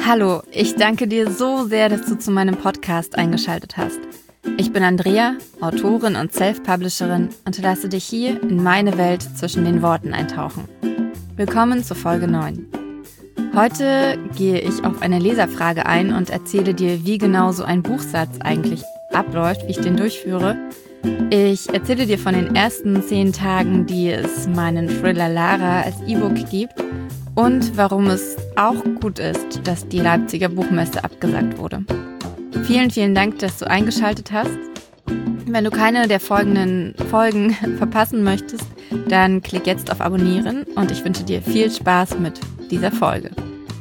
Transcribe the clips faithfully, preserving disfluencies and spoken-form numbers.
Hallo, ich danke dir so sehr, dass du zu meinem Podcast eingeschaltet hast. Ich bin Andrea, Autorin und Self-Publisherin und lasse dich hier in meine Welt zwischen den Worten eintauchen. Willkommen zur Folge neun. Heute gehe ich auf eine Leserfrage ein und erzähle dir, wie genau so ein Buchsatz eigentlich abläuft, wie ich den durchführe. Ich erzähle dir von den ersten zehn Tagen, die es meinen Thriller Lara als E-Book gibt und warum es auch gut ist, dass die Leipziger Buchmesse abgesagt wurde. Vielen, vielen Dank, dass du eingeschaltet hast. Wenn du keine der folgenden Folgen verpassen möchtest, dann klick jetzt auf Abonnieren und ich wünsche dir viel Spaß mit dieser Folge.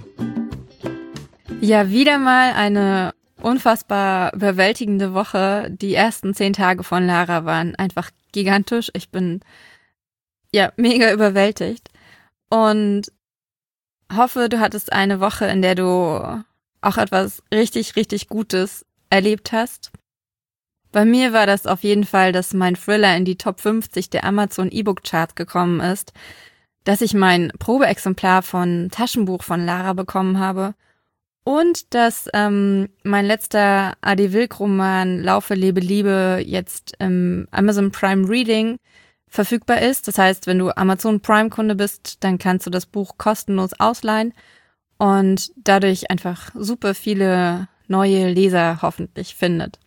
Ja, wieder mal eine unfassbar überwältigende Woche. Die ersten zehn Tage von Lara waren einfach gigantisch. Ich bin ja mega überwältigt und hoffe, du hattest eine Woche, in der du auch etwas richtig, richtig Gutes erlebt hast. Bei mir war das auf jeden Fall, dass mein Thriller in die Top fünfzig der Amazon E-Book Chart gekommen ist, dass ich mein Probeexemplar von Taschenbuch von Lara bekommen habe und dass ähm, mein letzter Adi Wilk-Roman Laufe, lebe, liebe jetzt im Amazon Prime Reading verfügbar ist. Das heißt, wenn du Amazon Prime-Kunde bist, dann kannst du das Buch kostenlos ausleihen und dadurch einfach super viele neue Leser hoffentlich findet.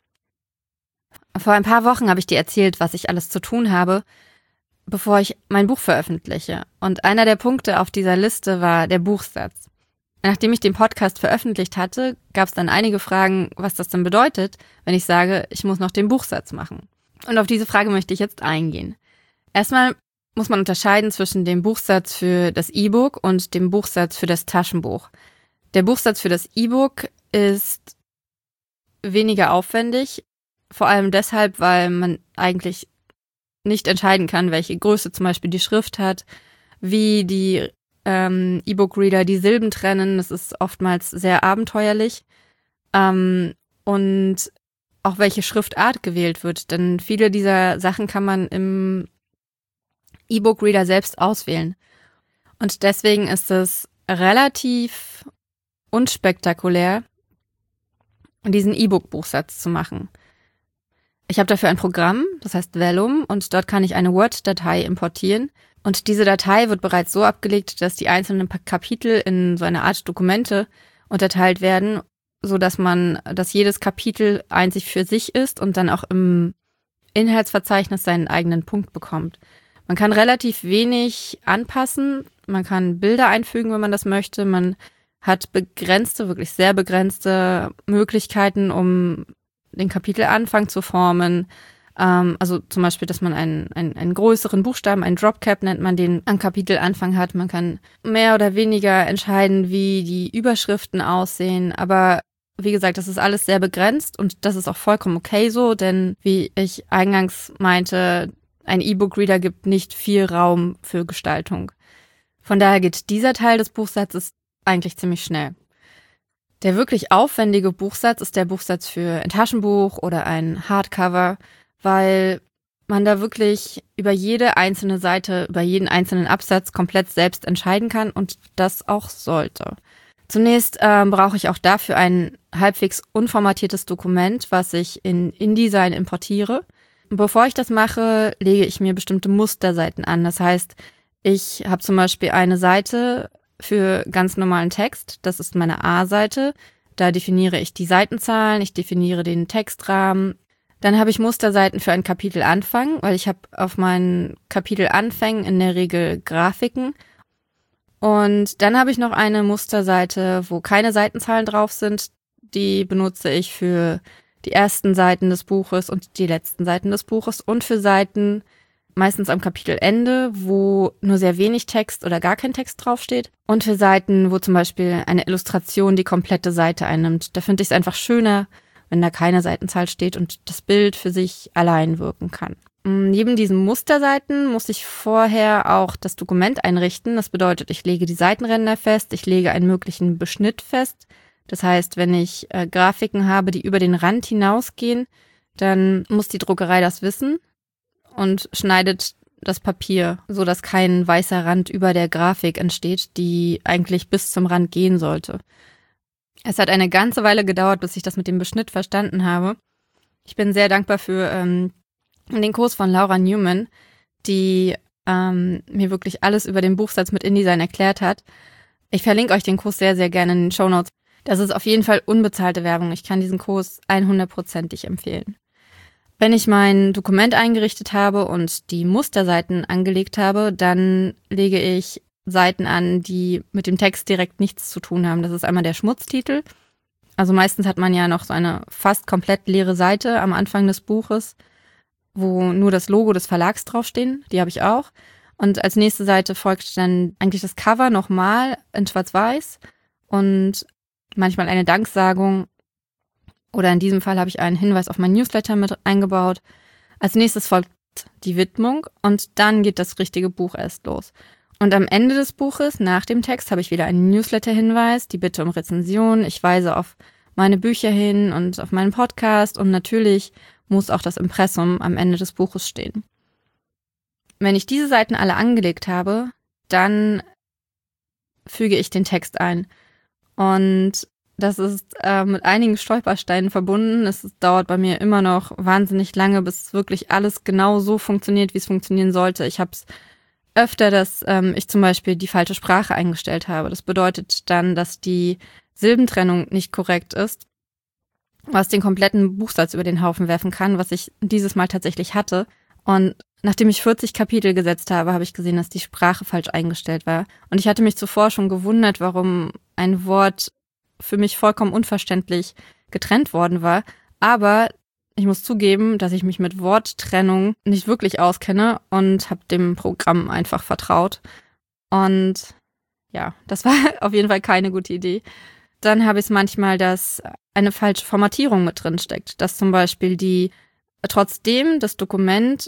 Vor ein paar Wochen habe ich dir erzählt, was ich alles zu tun habe, bevor ich mein Buch veröffentliche. Und einer der Punkte auf dieser Liste war der Buchsatz. Nachdem ich den Podcast veröffentlicht hatte, gab es dann einige Fragen, was das denn bedeutet, wenn ich sage, ich muss noch den Buchsatz machen. Und auf diese Frage möchte ich jetzt eingehen. Erstmal muss man unterscheiden zwischen dem Buchsatz für das E-Book und dem Buchsatz für das Taschenbuch. Der Buchsatz für das E-Book ist weniger aufwendig, vor allem deshalb, weil man eigentlich nicht entscheiden kann, welche Größe zum Beispiel die Schrift hat, wie die ähm, E-Book-Reader die Silben trennen. Das ist oftmals sehr abenteuerlich. Ähm, und auch welche Schriftart gewählt wird, denn viele dieser Sachen kann man im E-Book-Reader selbst auswählen. Und deswegen ist es relativ unspektakulär, diesen E-Book-Buchsatz zu machen. Ich habe dafür ein Programm, das heißt Vellum, und dort kann ich eine Word-Datei importieren. Und diese Datei wird bereits so abgelegt, dass die einzelnen Kapitel in so eine Art Dokumente unterteilt werden, sodass man, dass jedes Kapitel einzig für sich ist und dann auch im Inhaltsverzeichnis seinen eigenen Punkt bekommt. Man kann relativ wenig anpassen, man kann Bilder einfügen, wenn man das möchte. Man hat begrenzte, wirklich sehr begrenzte Möglichkeiten, um den Kapitelanfang zu formen. Ähm, also zum Beispiel, dass man einen, einen, einen größeren Buchstaben, einen Dropcap nennt man den, am Kapitelanfang hat. Man kann mehr oder weniger entscheiden, wie die Überschriften aussehen. Aber wie gesagt, das ist alles sehr begrenzt und das ist auch vollkommen okay so, denn wie ich eingangs meinte, ein E-Book-Reader gibt nicht viel Raum für Gestaltung. Von daher geht dieser Teil des Buchsatzes eigentlich ziemlich schnell. Der wirklich aufwendige Buchsatz ist der Buchsatz für ein Taschenbuch oder ein Hardcover, weil man da wirklich über jede einzelne Seite, über jeden einzelnen Absatz komplett selbst entscheiden kann und das auch sollte. Zunächst ähm, brauche ich auch dafür ein halbwegs unformatiertes Dokument, was ich in InDesign importiere. Bevor ich das mache, lege ich mir bestimmte Musterseiten an. Das heißt, ich habe zum Beispiel eine Seite für ganz normalen Text. Das ist meine A-Seite. Da definiere ich die Seitenzahlen, ich definiere den Textrahmen. Dann habe ich Musterseiten für einen Kapitelanfang, weil ich habe auf meinen Kapitelanfängen in der Regel Grafiken. Und dann habe ich noch eine Musterseite, wo keine Seitenzahlen drauf sind. Die benutze ich für die ersten Seiten des Buches und die letzten Seiten des Buches und für Seiten meistens am Kapitelende, wo nur sehr wenig Text oder gar kein Text draufsteht und für Seiten, wo zum Beispiel eine Illustration die komplette Seite einnimmt. Da finde ich es einfach schöner, wenn da keine Seitenzahl steht und das Bild für sich allein wirken kann. Neben diesen Musterseiten muss ich vorher auch das Dokument einrichten. Das bedeutet, ich lege die Seitenränder fest, ich lege einen möglichen Beschnitt fest. Das heißt, wenn ich äh, Grafiken habe, die über den Rand hinausgehen, dann muss die Druckerei das wissen und schneidet das Papier, so dass kein weißer Rand über der Grafik entsteht, die eigentlich bis zum Rand gehen sollte. Es hat eine ganze Weile gedauert, bis ich das mit dem Beschnitt verstanden habe. Ich bin sehr dankbar für ähm, den Kurs von Laura Newman, die ähm, mir wirklich alles über den Buchsatz mit InDesign erklärt hat. Ich verlinke euch den Kurs sehr, sehr gerne in den Shownotes. Das ist auf jeden Fall unbezahlte Werbung. Ich kann diesen Kurs hundertprozentig empfehlen. Wenn ich mein Dokument eingerichtet habe und die Musterseiten angelegt habe, dann lege ich Seiten an, die mit dem Text direkt nichts zu tun haben. Das ist einmal der Schmutztitel. Also meistens hat man ja noch so eine fast komplett leere Seite am Anfang des Buches, wo nur das Logo des Verlags draufstehen. Die habe ich auch. Und als nächste Seite folgt dann eigentlich das Cover nochmal in Schwarz-Weiß und manchmal eine Danksagung. Oder in diesem Fall habe ich einen Hinweis auf mein Newsletter mit eingebaut. Als nächstes folgt die Widmung und dann geht das richtige Buch erst los. Und am Ende des Buches, nach dem Text, habe ich wieder einen Newsletter-Hinweis, die Bitte um Rezension. Ich weise auf meine Bücher hin und auf meinen Podcast und natürlich muss auch das Impressum am Ende des Buches stehen. Wenn ich diese Seiten alle angelegt habe, dann füge ich den Text ein. Und das ist äh, mit einigen Stolpersteinen verbunden. Es dauert bei mir immer noch wahnsinnig lange, bis wirklich alles genau so funktioniert, wie es funktionieren sollte. Ich habe es öfter, dass ähm, ich zum Beispiel die falsche Sprache eingestellt habe. Das bedeutet dann, dass die Silbentrennung nicht korrekt ist, was den kompletten Buchsatz über den Haufen werfen kann, was ich dieses Mal tatsächlich hatte. Und nachdem ich vierzig Kapitel gesetzt habe, habe ich gesehen, dass die Sprache falsch eingestellt war. Und ich hatte mich zuvor schon gewundert, warum ein Wort für mich vollkommen unverständlich getrennt worden war. Aber ich muss zugeben, dass ich mich mit Worttrennung nicht wirklich auskenne und habe dem Programm einfach vertraut. Und ja, das war auf jeden Fall keine gute Idee. Dann habe ich es manchmal, dass eine falsche Formatierung mit drin steckt. Dass zum Beispiel die, trotzdem das Dokument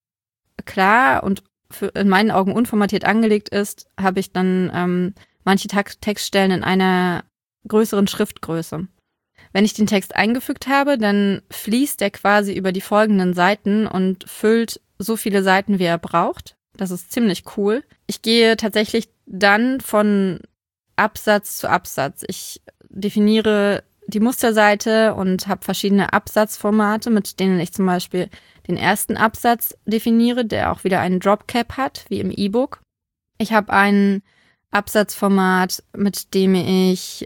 klar und für, in meinen Augen unformatiert angelegt ist, habe ich dann ähm, manche Textstellen in einer größeren Schriftgröße. Wenn ich den Text eingefügt habe, dann fließt er quasi über die folgenden Seiten und füllt so viele Seiten, wie er braucht. Das ist ziemlich cool. Ich gehe tatsächlich dann von Absatz zu Absatz. Ich definiere die Musterseite und habe verschiedene Absatzformate, mit denen ich zum Beispiel den ersten Absatz definiere, der auch wieder einen Dropcap hat, wie im E-Book. Ich habe ein Absatzformat, mit dem ich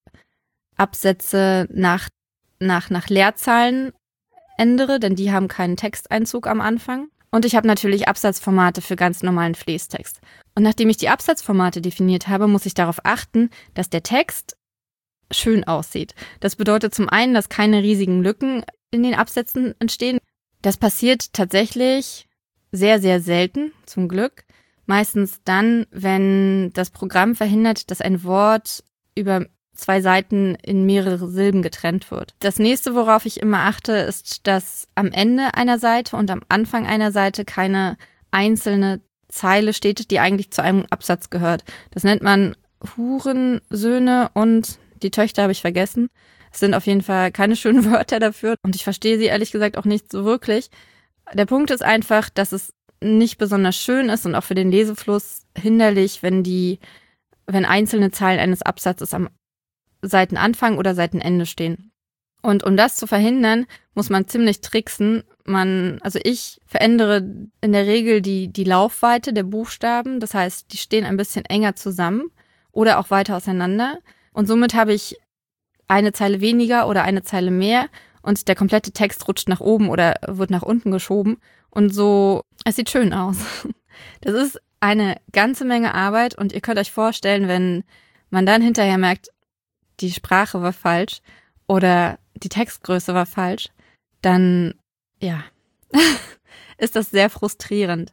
Absätze nach, nach, nach Leerzahlen ändere, denn die haben keinen Texteinzug am Anfang. Und ich habe natürlich Absatzformate für ganz normalen Fließtext. Und nachdem ich die Absatzformate definiert habe, muss ich darauf achten, dass der Text schön aussieht. Das bedeutet zum einen, dass keine riesigen Lücken in den Absätzen entstehen. Das passiert tatsächlich sehr, sehr selten, zum Glück. Meistens dann, wenn das Programm verhindert, dass ein Wort über zwei Seiten in mehrere Silben getrennt wird. Das nächste, worauf ich immer achte, ist, dass am Ende einer Seite und am Anfang einer Seite keine einzelne Zeile steht, die eigentlich zu einem Absatz gehört. Das nennt man Hurensöhne und die Töchter habe ich vergessen. Es sind auf jeden Fall keine schönen Wörter dafür und ich verstehe sie ehrlich gesagt auch nicht so wirklich. Der Punkt ist einfach, dass es nicht besonders schön ist und auch für den Lesefluss hinderlich, wenn die, wenn einzelne Zeilen eines Absatzes am Seitenanfang oder Seitenende stehen. Und um das zu verhindern, muss man ziemlich tricksen. Man, also ich verändere in der Regel die, die Laufweite der Buchstaben. Das heißt, die stehen ein bisschen enger zusammen oder auch weiter auseinander. Und somit habe ich eine Zeile weniger oder eine Zeile mehr und der komplette Text rutscht nach oben oder wird nach unten geschoben. Und so, es sieht schön aus. Das ist eine ganze Menge Arbeit und ihr könnt euch vorstellen, wenn man dann hinterher merkt, die Sprache war falsch oder die Textgröße war falsch, dann, ja, ist das sehr frustrierend.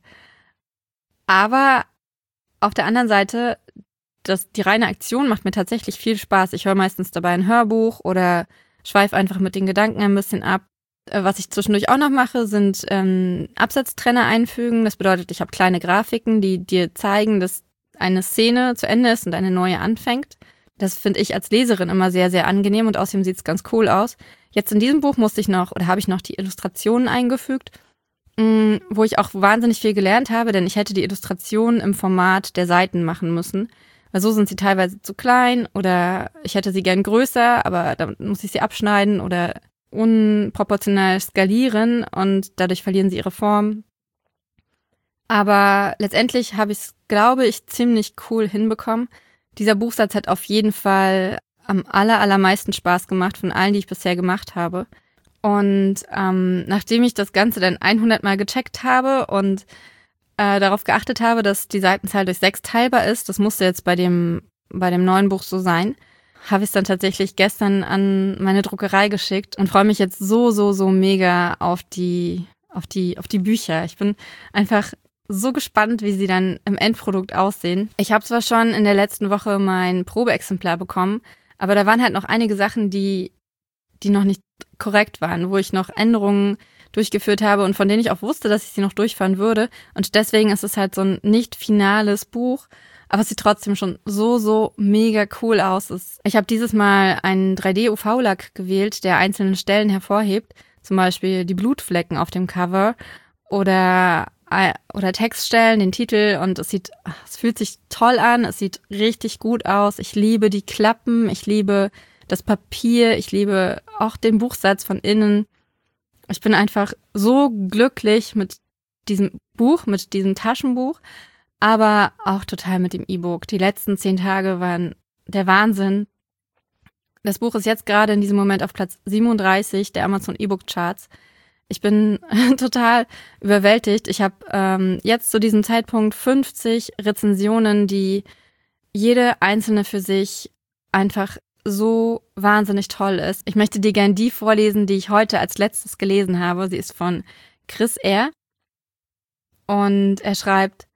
Aber auf der anderen Seite, das, die reine Aktion macht mir tatsächlich viel Spaß. Ich höre meistens dabei ein Hörbuch oder schweife einfach mit den Gedanken ein bisschen ab. Was ich zwischendurch auch noch mache, sind ähm, Absatztrenner einfügen. Das bedeutet, ich habe kleine Grafiken, die dir zeigen, dass eine Szene zu Ende ist und eine neue anfängt. Das finde ich als Leserin immer sehr, sehr angenehm und außerdem sieht es ganz cool aus. Jetzt in diesem Buch musste ich noch, oder habe ich noch die Illustrationen eingefügt, mh, wo ich auch wahnsinnig viel gelernt habe, denn ich hätte die Illustrationen im Format der Seiten machen müssen, Weil so sind sie teilweise zu klein oder ich hätte sie gern größer, aber dann muss ich sie abschneiden oder unproportional skalieren und dadurch verlieren sie ihre Form. Aber letztendlich habe ich es, glaube ich, ziemlich cool hinbekommen. Dieser Buchsatz hat auf jeden Fall am aller, allermeisten Spaß gemacht von allen, die ich bisher gemacht habe. Und ähm, nachdem ich das Ganze dann hundert Mal gecheckt habe und äh, darauf geachtet habe, dass die Seitenzahl durch sechs teilbar ist, das musste jetzt bei dem, bei dem neuen Buch so sein, habe ich es dann tatsächlich gestern an meine Druckerei geschickt und freue mich jetzt so, so, so mega auf die, auf die, auf die Bücher. Ich bin einfach so gespannt, wie sie dann im Endprodukt aussehen. Ich habe zwar schon in der letzten Woche mein Probeexemplar bekommen, aber da waren halt noch einige Sachen, die, die noch nicht korrekt waren, wo ich noch Änderungen durchgeführt habe und von denen ich auch wusste, dass ich sie noch durchfahren würde. Und deswegen ist es halt so ein nicht finales Buch, aber es sieht trotzdem schon so, so mega cool aus. Ich habe dieses Mal einen drei D-U V-Lack gewählt, der einzelne Stellen hervorhebt, zum Beispiel die Blutflecken auf dem Cover oder oder Textstellen, den Titel und es sieht, es fühlt sich toll an, es sieht richtig gut aus. Ich liebe die Klappen, ich liebe das Papier, ich liebe auch den Buchsatz von innen. Ich bin einfach so glücklich mit diesem Buch, mit diesem Taschenbuch, aber auch total mit dem E-Book. Die letzten zehn Tage waren der Wahnsinn. Das Buch ist jetzt gerade in diesem Moment auf Platz siebenunddreißig der Amazon E-Book-Charts. Ich bin total überwältigt. Ich habe ähm, jetzt zu diesem Zeitpunkt fünfzig Rezensionen, die jede einzelne für sich einfach so wahnsinnig toll ist. Ich möchte dir gerne die vorlesen, die ich heute als letztes gelesen habe. Sie ist von Chris R. Und er schreibt: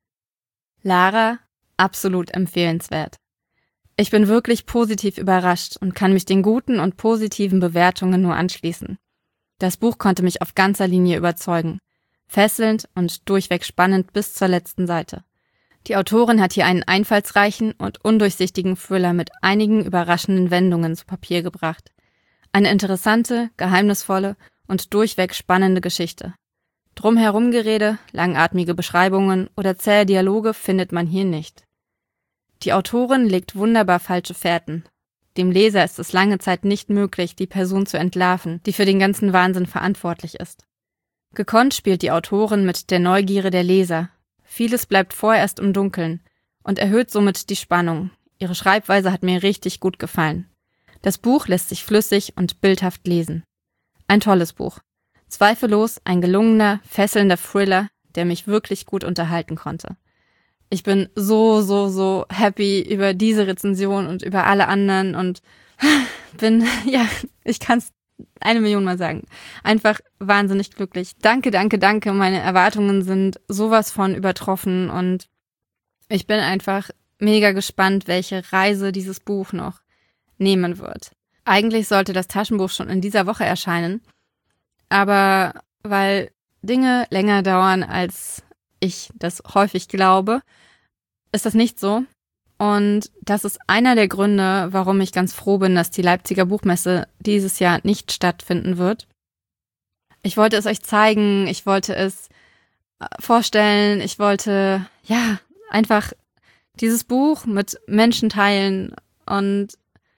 Lara, absolut empfehlenswert. Ich bin wirklich positiv überrascht und kann mich den guten und positiven Bewertungen nur anschließen. Das Buch konnte mich auf ganzer Linie überzeugen. Fesselnd und durchweg spannend bis zur letzten Seite. Die Autorin hat hier einen einfallsreichen und undurchsichtigen Thriller mit einigen überraschenden Wendungen zu Papier gebracht. Eine interessante, geheimnisvolle und durchweg spannende Geschichte. Drumherumgerede, langatmige Beschreibungen oder zähe Dialoge findet man hier nicht. Die Autorin legt wunderbar falsche Fährten. Dem Leser ist es lange Zeit nicht möglich, die Person zu entlarven, die für den ganzen Wahnsinn verantwortlich ist. Gekonnt spielt die Autorin mit der Neugierde der Leser. Vieles bleibt vorerst im Dunkeln und erhöht somit die Spannung. Ihre Schreibweise hat mir richtig gut gefallen. Das Buch lässt sich flüssig und bildhaft lesen. Ein tolles Buch. Zweifellos ein gelungener, fesselnder Thriller, der mich wirklich gut unterhalten konnte. Ich bin so, so, so happy über diese Rezension und über alle anderen und bin, ja, ich kann es eine Million Mal sagen, einfach wahnsinnig glücklich. Danke, danke, danke. Meine Erwartungen sind sowas von übertroffen und ich bin einfach mega gespannt, welche Reise dieses Buch noch nehmen wird. Eigentlich sollte das Taschenbuch schon in dieser Woche erscheinen, aber weil Dinge länger dauern, als ich das häufig glaube, ist das nicht so. Und das ist einer der Gründe, warum ich ganz froh bin, dass die Leipziger Buchmesse dieses Jahr nicht stattfinden wird. Ich wollte es euch zeigen, ich wollte es vorstellen, ich wollte, ja, einfach dieses Buch mit Menschen teilen und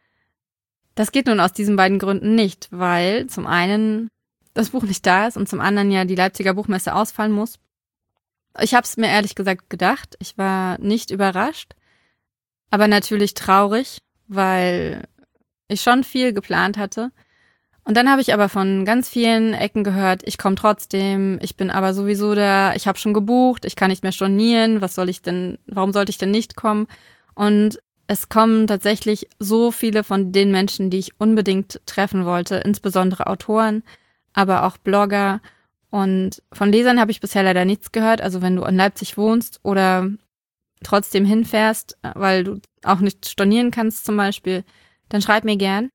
das geht nun aus diesen beiden Gründen nicht, weil zum einen das Buch nicht da ist und zum anderen ja die Leipziger Buchmesse ausfallen muss. Ich habe es mir ehrlich gesagt gedacht, ich war nicht überrascht, aber natürlich traurig, weil ich schon viel geplant hatte. Und dann habe ich aber von ganz vielen Ecken gehört, ich komme trotzdem, ich bin aber sowieso da, ich habe schon gebucht, ich kann nicht mehr stornieren, was soll ich denn, warum sollte ich denn nicht kommen? Und es kommen tatsächlich so viele von den Menschen, die ich unbedingt treffen wollte, insbesondere Autoren, aber auch Blogger. Und von Lesern habe ich bisher leider nichts gehört. Also wenn du in Leipzig wohnst oder trotzdem hinfährst, weil du auch nicht stornieren kannst zum Beispiel, dann schreib mir gern.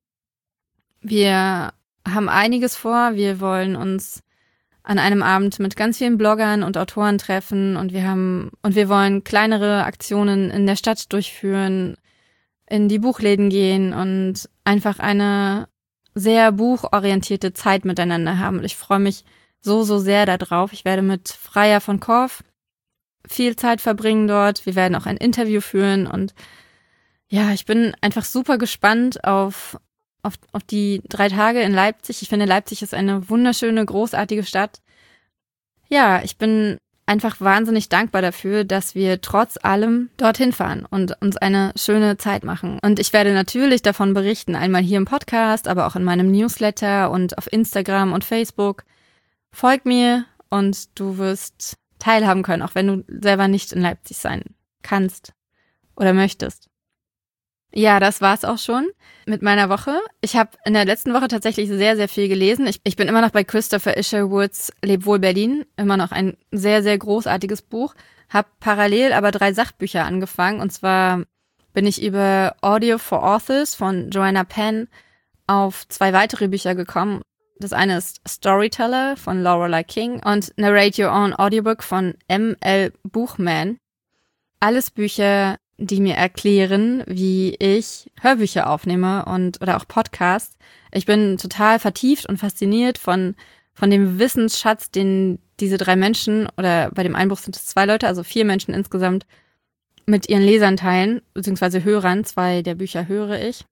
Wir haben einiges vor. Wir wollen uns an einem Abend mit ganz vielen Bloggern und Autoren treffen und wir haben und wir wollen kleinere Aktionen in der Stadt durchführen, in die Buchläden gehen und einfach eine sehr buchorientierte Zeit miteinander haben. Und ich freue mich so, so sehr darauf. Ich werde mit Freya von Korff viel Zeit verbringen dort. Wir werden auch ein Interview führen und ja, ich bin einfach super gespannt auf, auf, auf die drei Tage in Leipzig. Ich finde, Leipzig ist eine wunderschöne, großartige Stadt. Ja, ich bin einfach wahnsinnig dankbar dafür, dass wir trotz allem dorthin fahren und uns eine schöne Zeit machen. Und ich werde natürlich davon berichten, einmal hier im Podcast, aber auch in meinem Newsletter und auf Instagram und Facebook. Folg mir und du wirst teilhaben können, auch wenn du selber nicht in Leipzig sein kannst oder möchtest. Ja, das war's auch schon mit meiner Woche. Ich habe in der letzten Woche tatsächlich sehr, sehr viel gelesen. Ich, ich bin immer noch bei Christopher Isherwoods Leb wohl Berlin. Immer noch ein sehr, sehr großartiges Buch. Habe parallel aber drei Sachbücher angefangen. Und zwar bin ich über Audio for Authors von Joanna Penn auf zwei weitere Bücher gekommen. Das eine ist Storyteller von Lorelei King und Narrate Your Own Audiobook von M L Buchman. Alles Bücher, die mir erklären, wie ich Hörbücher aufnehme und oder auch Podcasts. Ich bin total vertieft und fasziniert von von dem Wissensschatz, den diese drei Menschen, oder bei dem Einbruch sind es zwei Leute, also vier Menschen insgesamt, mit ihren Lesern teilen, beziehungsweise Hörern. Zwei der Bücher höre ich.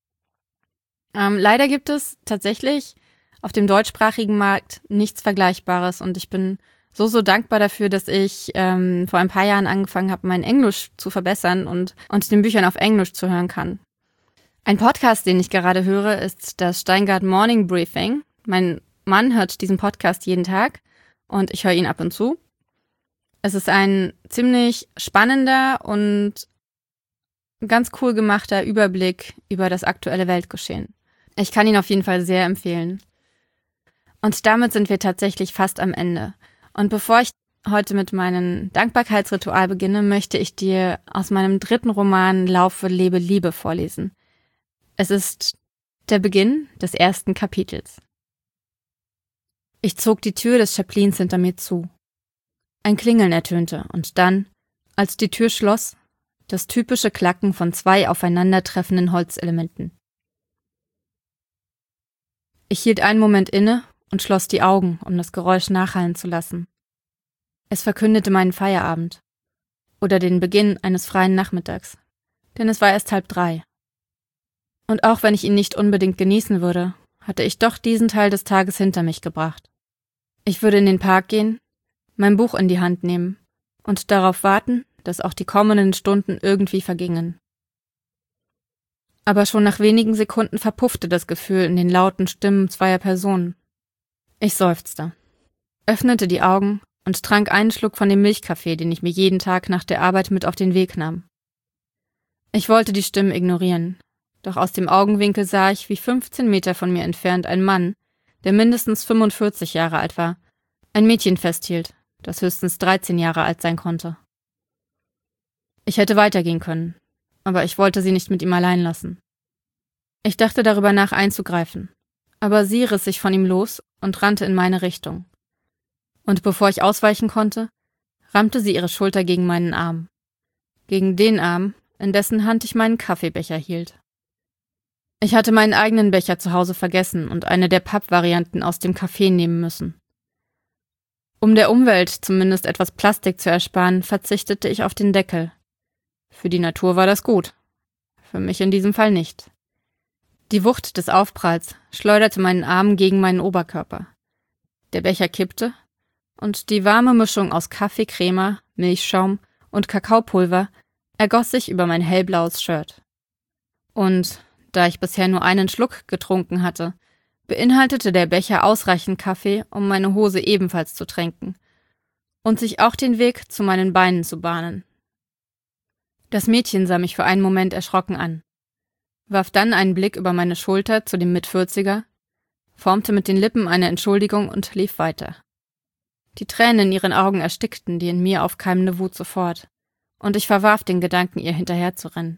Ähm, leider gibt es tatsächlich auf dem deutschsprachigen Markt nichts Vergleichbares und ich bin so, so dankbar dafür, dass ich ähm, vor ein paar Jahren angefangen habe, mein Englisch zu verbessern und, und den Büchern auf Englisch zu hören kann. Ein Podcast, den ich gerade höre, ist das Steingart Morning Briefing. Mein Mann hört diesen Podcast jeden Tag und ich höre ihn ab und zu. Es ist ein ziemlich spannender und ganz cool gemachter Überblick über das aktuelle Weltgeschehen. Ich kann ihn auf jeden Fall sehr empfehlen. Und damit sind wir tatsächlich fast am Ende. Und bevor ich heute mit meinem Dankbarkeitsritual beginne, möchte ich dir aus meinem dritten Roman Laufe, lebe, liebe vorlesen. Es ist der Beginn des ersten Kapitels. Ich zog die Tür des Chaplins hinter mir zu. Ein Klingeln ertönte und dann, als die Tür schloss, das typische Klacken von zwei aufeinandertreffenden Holzelementen. Ich hielt einen Moment inne und schloss die Augen, um das Geräusch nachhallen zu lassen. Es verkündete meinen Feierabend oder den Beginn eines freien Nachmittags, denn es war erst halb drei. Und auch wenn ich ihn nicht unbedingt genießen würde, hatte ich doch diesen Teil des Tages hinter mich gebracht. Ich würde in den Park gehen, mein Buch in die Hand nehmen und darauf warten, dass auch die kommenden Stunden irgendwie vergingen. Aber schon nach wenigen Sekunden verpuffte das Gefühl in den lauten Stimmen zweier Personen. Ich seufzte, öffnete die Augen und trank einen Schluck von dem Milchkaffee, den ich mir jeden Tag nach der Arbeit mit auf den Weg nahm. Ich wollte die Stimmen ignorieren, doch aus dem Augenwinkel sah ich, wie fünfzehn Meter von mir entfernt ein Mann, der mindestens fünfundvierzig Jahre alt war, ein Mädchen festhielt, das höchstens dreizehn Jahre alt sein konnte. Ich hätte weitergehen können, aber ich wollte sie nicht mit ihm allein lassen. Ich dachte darüber nach, einzugreifen, aber sie riss sich von ihm los und rannte in meine Richtung. Und bevor ich ausweichen konnte, rammte sie ihre Schulter gegen meinen Arm. Gegen den Arm, in dessen Hand ich meinen Kaffeebecher hielt. Ich hatte meinen eigenen Becher zu Hause vergessen und eine der Pappvarianten aus dem Café nehmen müssen. Um der Umwelt zumindest etwas Plastik zu ersparen, verzichtete ich auf den Deckel. Für die Natur war das gut, für mich in diesem Fall nicht. Die Wucht des Aufpralls schleuderte meinen Arm gegen meinen Oberkörper. Der Becher kippte und die warme Mischung aus Kaffeecrema, Milchschaum und Kakaopulver ergoss sich über mein hellblaues Shirt. Und da ich bisher nur einen Schluck getrunken hatte, beinhaltete der Becher ausreichend Kaffee, um meine Hose ebenfalls zu tränken und sich auch den Weg zu meinen Beinen zu bahnen. Das Mädchen sah mich für einen Moment erschrocken an, warf dann einen Blick über meine Schulter zu dem Mitvierziger, formte mit den Lippen eine Entschuldigung und lief weiter. Die Tränen in ihren Augen erstickten die in mir aufkeimende Wut sofort, und ich verwarf den Gedanken, ihr hinterherzurennen.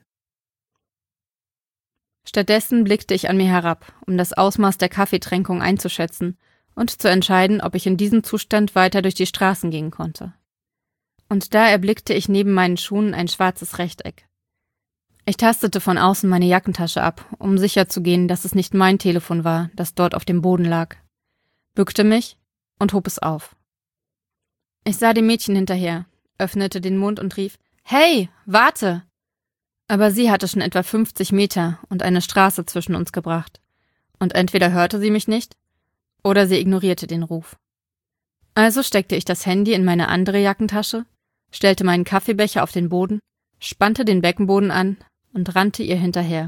Stattdessen blickte ich an mir herab, um das Ausmaß der Kaffeetränkung einzuschätzen und zu entscheiden, ob ich in diesem Zustand weiter durch die Straßen gehen konnte. Und da erblickte ich neben meinen Schuhen ein schwarzes Rechteck. Ich tastete von außen meine Jackentasche ab, um sicherzugehen, dass es nicht mein Telefon war, das dort auf dem Boden lag, bückte mich und hob es auf. Ich sah dem Mädchen hinterher, öffnete den Mund und rief: »Hey, warte!« Aber sie hatte schon etwa fünfzig Meter und eine Straße zwischen uns gebracht. Und entweder hörte sie mich nicht, oder sie ignorierte den Ruf. Also steckte ich das Handy in meine andere Jackentasche, stellte meinen Kaffeebecher auf den Boden, spannte den Beckenboden an und rannte ihr hinterher.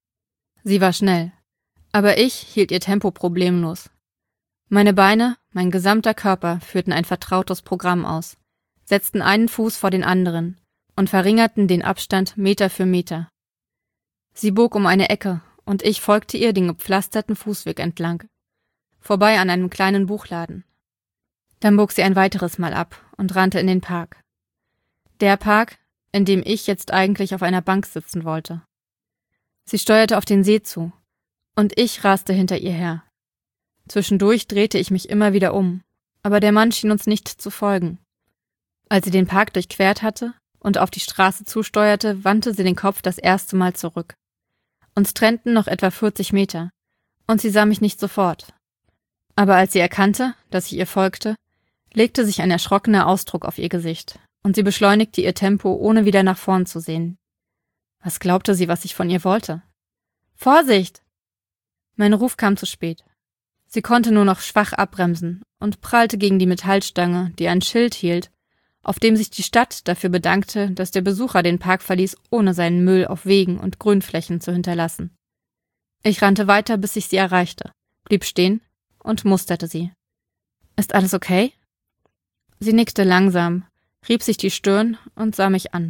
Sie war schnell, aber ich hielt ihr Tempo problemlos. Meine Beine, mein gesamter Körper führten ein vertrautes Programm aus, setzten einen Fuß vor den anderen und verringerten den Abstand Meter für Meter. Sie bog um eine Ecke und ich folgte ihr den gepflasterten Fußweg entlang, vorbei an einem kleinen Buchladen. Dann bog sie ein weiteres Mal ab und rannte in den Park. Der Park, in dem ich jetzt eigentlich auf einer Bank sitzen wollte. Sie steuerte auf den See zu, und ich raste hinter ihr her. Zwischendurch drehte ich mich immer wieder um, aber der Mann schien uns nicht zu folgen. Als sie den Park durchquert hatte und auf die Straße zusteuerte, wandte sie den Kopf das erste Mal zurück. Uns trennten noch etwa vierzig Meter, und sie sah mich nicht sofort. Aber als sie erkannte, dass ich ihr folgte, legte sich ein erschrockener Ausdruck auf ihr Gesicht, und sie beschleunigte ihr Tempo, ohne wieder nach vorn zu sehen. Was glaubte sie, was ich von ihr wollte? »Vorsicht!« Mein Ruf kam zu spät. Sie konnte nur noch schwach abbremsen und prallte gegen die Metallstange, die ein Schild hielt, auf dem sich die Stadt dafür bedankte, dass der Besucher den Park verließ, ohne seinen Müll auf Wegen und Grünflächen zu hinterlassen. Ich rannte weiter, bis ich sie erreichte, blieb stehen und musterte sie. »Ist alles okay?« Sie nickte langsam, rieb sich die Stirn und sah mich an.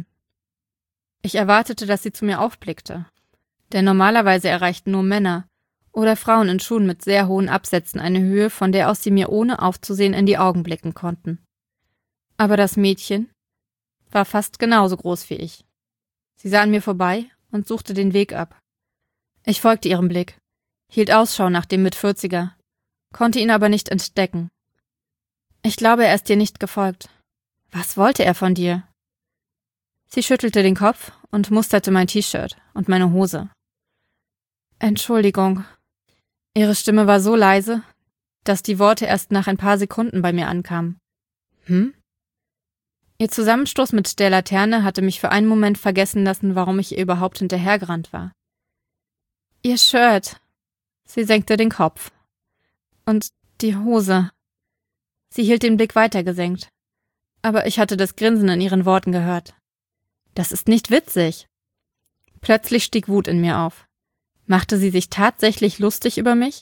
Ich erwartete, dass sie zu mir aufblickte, denn normalerweise erreichten nur Männer oder Frauen in Schuhen mit sehr hohen Absätzen eine Höhe, von der aus sie mir ohne aufzusehen in die Augen blicken konnten. Aber das Mädchen war fast genauso groß wie ich. Sie sah an mir vorbei und suchte den Weg ab. Ich folgte ihrem Blick, hielt Ausschau nach dem Mitvierziger, konnte ihn aber nicht entdecken. Ich glaube, er ist dir nicht gefolgt. Was wollte er von dir? Sie schüttelte den Kopf und musterte mein T-Shirt und meine Hose. Entschuldigung. Ihre Stimme war so leise, dass die Worte erst nach ein paar Sekunden bei mir ankamen. Hm? Ihr Zusammenstoß mit der Laterne hatte mich für einen Moment vergessen lassen, warum ich ihr überhaupt hinterhergerannt war. Ihr Shirt. Sie senkte den Kopf. Und die Hose. Sie hielt den Blick weiter gesenkt. Aber ich hatte das Grinsen in ihren Worten gehört. Das ist nicht witzig. Plötzlich stieg Wut in mir auf. Machte sie sich tatsächlich lustig über mich?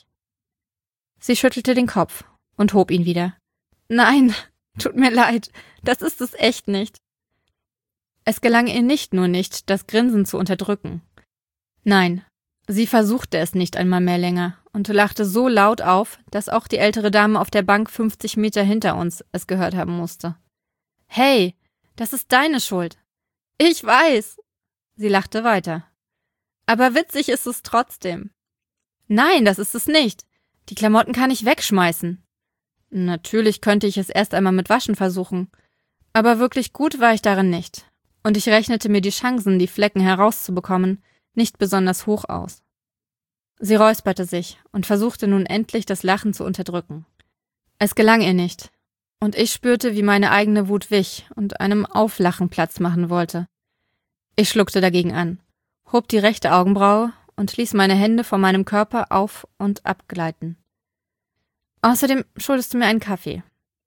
Sie schüttelte den Kopf und hob ihn wieder. Nein, tut mir leid, das ist es echt nicht. Es gelang ihr nicht nur nicht, das Grinsen zu unterdrücken. Nein, sie versuchte es nicht einmal mehr länger und lachte so laut auf, dass auch die ältere Dame auf der Bank fünfzig Meter hinter uns es gehört haben musste. Hey, das ist deine Schuld. Ich weiß. Sie lachte weiter. Aber witzig ist es trotzdem. Nein, das ist es nicht. Die Klamotten kann ich wegschmeißen. Natürlich könnte ich es erst einmal mit Waschen versuchen, aber wirklich gut war ich darin nicht. Und ich rechnete mir die Chancen, die Flecken herauszubekommen, nicht besonders hoch aus. Sie räusperte sich und versuchte nun endlich, das Lachen zu unterdrücken. Es gelang ihr nicht, und ich spürte, wie meine eigene Wut wich und einem Auflachen Platz machen wollte. Ich schluckte dagegen an, hob die rechte Augenbraue und ließ meine Hände von meinem Körper auf- und abgleiten. Außerdem schuldest du mir einen Kaffee.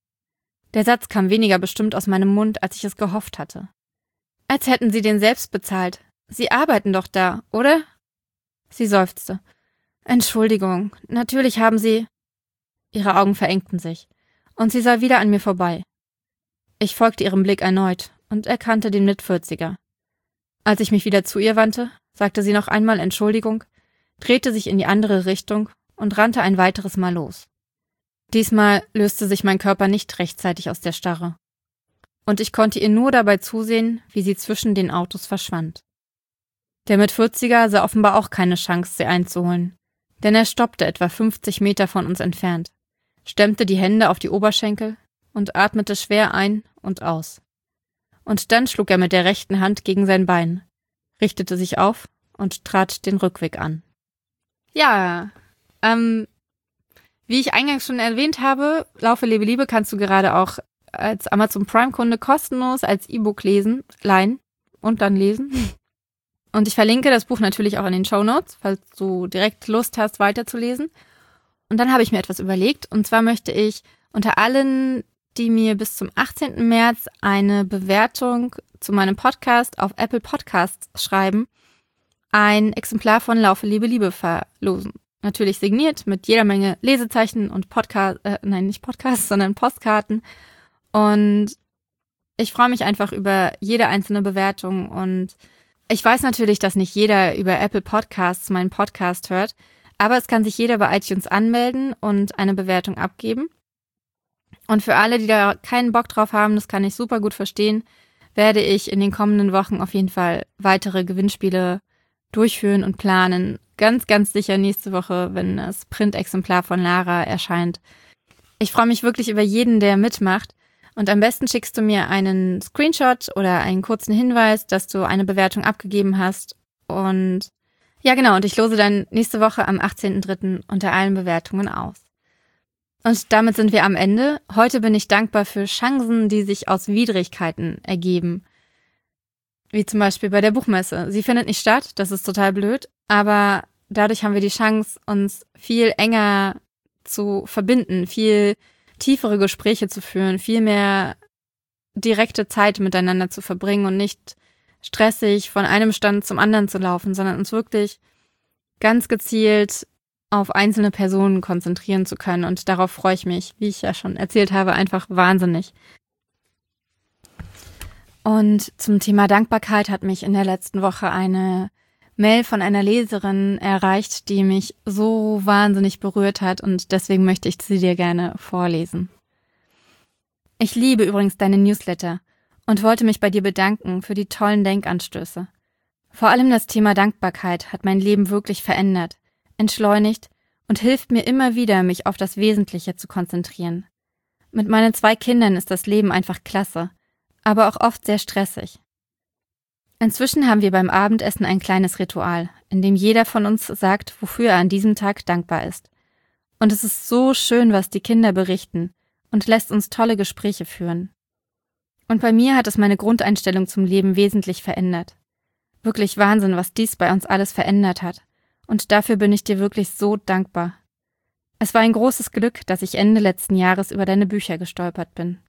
Der Satz kam weniger bestimmt aus meinem Mund, als ich es gehofft hatte. Als hätten sie den selbst bezahlt. Sie arbeiten doch da, oder? Sie seufzte. Entschuldigung, natürlich haben Sie... Ihre Augen verengten sich, und sie sah wieder an mir vorbei. Ich folgte ihrem Blick erneut und erkannte den Mitvierziger. Als ich mich wieder zu ihr wandte, sagte sie noch einmal Entschuldigung, drehte sich in die andere Richtung und rannte ein weiteres Mal los. Diesmal löste sich mein Körper nicht rechtzeitig aus der Starre. Und ich konnte ihr nur dabei zusehen, wie sie zwischen den Autos verschwand. Der Mitvierziger sah offenbar auch keine Chance, sie einzuholen, denn er stoppte etwa fünfzig Meter von uns entfernt, stemmte die Hände auf die Oberschenkel und atmete schwer ein und aus. Und dann schlug er mit der rechten Hand gegen sein Bein, richtete sich auf und trat den Rückweg an. Ja, ähm, wie ich eingangs schon erwähnt habe, Laufe, lebe, liebe kannst du gerade auch als Amazon Prime-Kunde kostenlos als E-Book lesen, leihen und dann lesen. Und ich verlinke das Buch natürlich auch in den Shownotes, falls du direkt Lust hast, weiterzulesen. Und dann habe ich mir etwas überlegt. Und zwar möchte ich unter allen, die mir bis zum achtzehnten März eine Bewertung zu meinem Podcast auf Apple Podcasts schreiben, ein Exemplar von Laufe, Liebe, Liebe verlosen. Natürlich signiert mit jeder Menge Lesezeichen und Podcast, äh, nein, nicht Podcasts, sondern Postkarten. Und ich freue mich einfach über jede einzelne Bewertung. Und ich weiß natürlich, dass nicht jeder über Apple Podcasts meinen Podcast hört, aber es kann sich jeder bei iTunes anmelden und eine Bewertung abgeben. Und für alle, die da keinen Bock drauf haben, das kann ich super gut verstehen, werde ich in den kommenden Wochen auf jeden Fall weitere Gewinnspiele durchführen und planen. Ganz, ganz sicher nächste Woche, wenn das Printexemplar von Lara erscheint. Ich freue mich wirklich über jeden, der mitmacht. Und am besten schickst du mir einen Screenshot oder einen kurzen Hinweis, dass du eine Bewertung abgegeben hast. Und ja, genau, und ich lose dann nächste Woche am achtzehnten dritten unter allen Bewertungen aus. Und damit sind wir am Ende. Heute bin ich dankbar für Chancen, die sich aus Widrigkeiten ergeben. Wie zum Beispiel bei der Buchmesse. Sie findet nicht statt, das ist total blöd, aber dadurch haben wir die Chance, uns viel enger zu verbinden, viel tiefere Gespräche zu führen, viel mehr direkte Zeit miteinander zu verbringen und nicht stressig von einem Stand zum anderen zu laufen, sondern uns wirklich ganz gezielt auf einzelne Personen konzentrieren zu können. Und darauf freue ich mich, wie ich ja schon erzählt habe, einfach wahnsinnig. Und zum Thema Dankbarkeit hat mich in der letzten Woche eine Mail von einer Leserin erreicht, die mich so wahnsinnig berührt hat und deswegen möchte ich sie dir gerne vorlesen. Ich liebe übrigens deine Newsletter und wollte mich bei dir bedanken für die tollen Denkanstöße. Vor allem das Thema Dankbarkeit hat mein Leben wirklich verändert, entschleunigt und hilft mir immer wieder, mich auf das Wesentliche zu konzentrieren. Mit meinen zwei Kindern ist das Leben einfach klasse, aber auch oft sehr stressig. Inzwischen haben wir beim Abendessen ein kleines Ritual, in dem jeder von uns sagt, wofür er an diesem Tag dankbar ist. Und es ist so schön, was die Kinder berichten und lässt uns tolle Gespräche führen. Und bei mir hat es meine Grundeinstellung zum Leben wesentlich verändert. Wirklich Wahnsinn, was dies bei uns alles verändert hat. Und dafür bin ich dir wirklich so dankbar. Es war ein großes Glück, dass ich Ende letzten Jahres über deine Bücher gestolpert bin.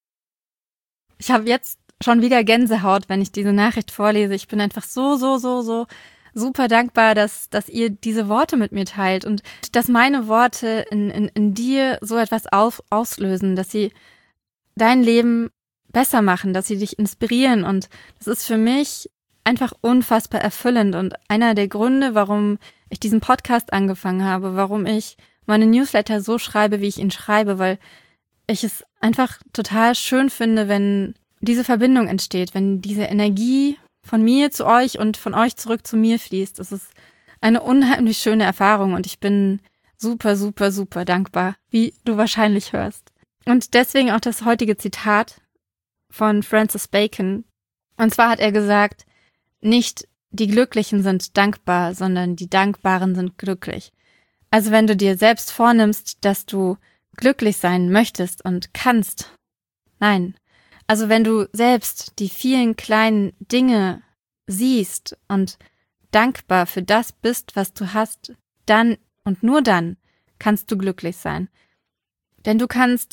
Ich habe jetzt schon wieder Gänsehaut, wenn ich diese Nachricht vorlese. Ich bin einfach so, so, so, so super dankbar, dass, dass ihr diese Worte mit mir teilt und dass meine Worte in, in, in dir so etwas auf, auslösen, dass sie dein Leben besser machen, dass sie dich inspirieren. Und das ist für mich einfach unfassbar erfüllend und einer der Gründe, warum ich diesen Podcast angefangen habe, warum ich meine Newsletter so schreibe, wie ich ihn schreibe, weil ich es einfach total schön finde, wenn diese Verbindung entsteht, wenn diese Energie von mir zu euch und von euch zurück zu mir fließt. Das ist eine unheimlich schöne Erfahrung und ich bin super, super, super dankbar, wie du wahrscheinlich hörst. Und deswegen auch das heutige Zitat von Francis Bacon. Und zwar hat er gesagt, nicht die Glücklichen sind dankbar, sondern die Dankbaren sind glücklich. Also wenn du dir selbst vornimmst, dass du glücklich sein möchtest und kannst, nein, also wenn du selbst die vielen kleinen Dinge siehst und dankbar für das bist, was du hast, dann und nur dann kannst du glücklich sein. Denn du kannst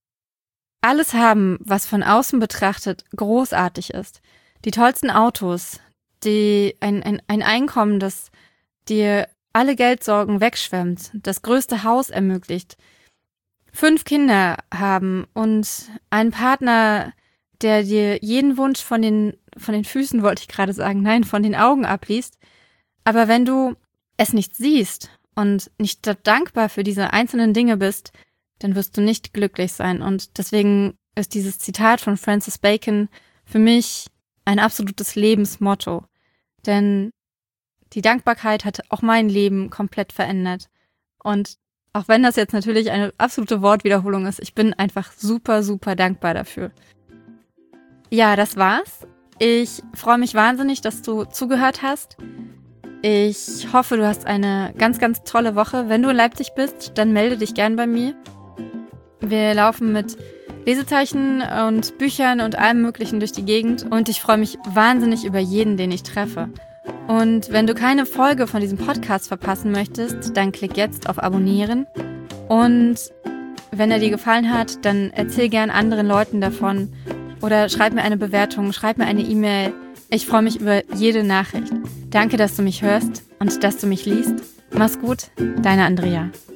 alles haben, was von außen betrachtet großartig ist. Die tollsten Autos, die ein, ein, ein Einkommen, das dir alle Geldsorgen wegschwemmt, das größte Haus ermöglicht, fünf Kinder haben und einen Partner, der dir jeden Wunsch von den, von den Füßen, wollte ich gerade sagen, nein, von den Augen abliest. Aber wenn du es nicht siehst und nicht dankbar für diese einzelnen Dinge bist, dann wirst du nicht glücklich sein. Und deswegen ist dieses Zitat von Francis Bacon für mich ein absolutes Lebensmotto. Denn die Dankbarkeit hat auch mein Leben komplett verändert. Und auch wenn das jetzt natürlich eine absolute Wortwiederholung ist, ich bin einfach super, super dankbar dafür. Ja, das war's. Ich freue mich wahnsinnig, dass du zugehört hast. Ich hoffe, du hast eine ganz, ganz tolle Woche. Wenn du in Leipzig bist, dann melde dich gern bei mir. Wir laufen mit Lesezeichen und Büchern und allem Möglichen durch die Gegend und ich freue mich wahnsinnig über jeden, den ich treffe. Und wenn du keine Folge von diesem Podcast verpassen möchtest, dann klick jetzt auf Abonnieren und wenn er dir gefallen hat, dann erzähl gern anderen Leuten davon oder schreib mir eine Bewertung, schreib mir eine E-Mail. Ich freue mich über jede Nachricht. Danke, dass du mich hörst und dass du mich liest. Mach's gut, deine Andrea.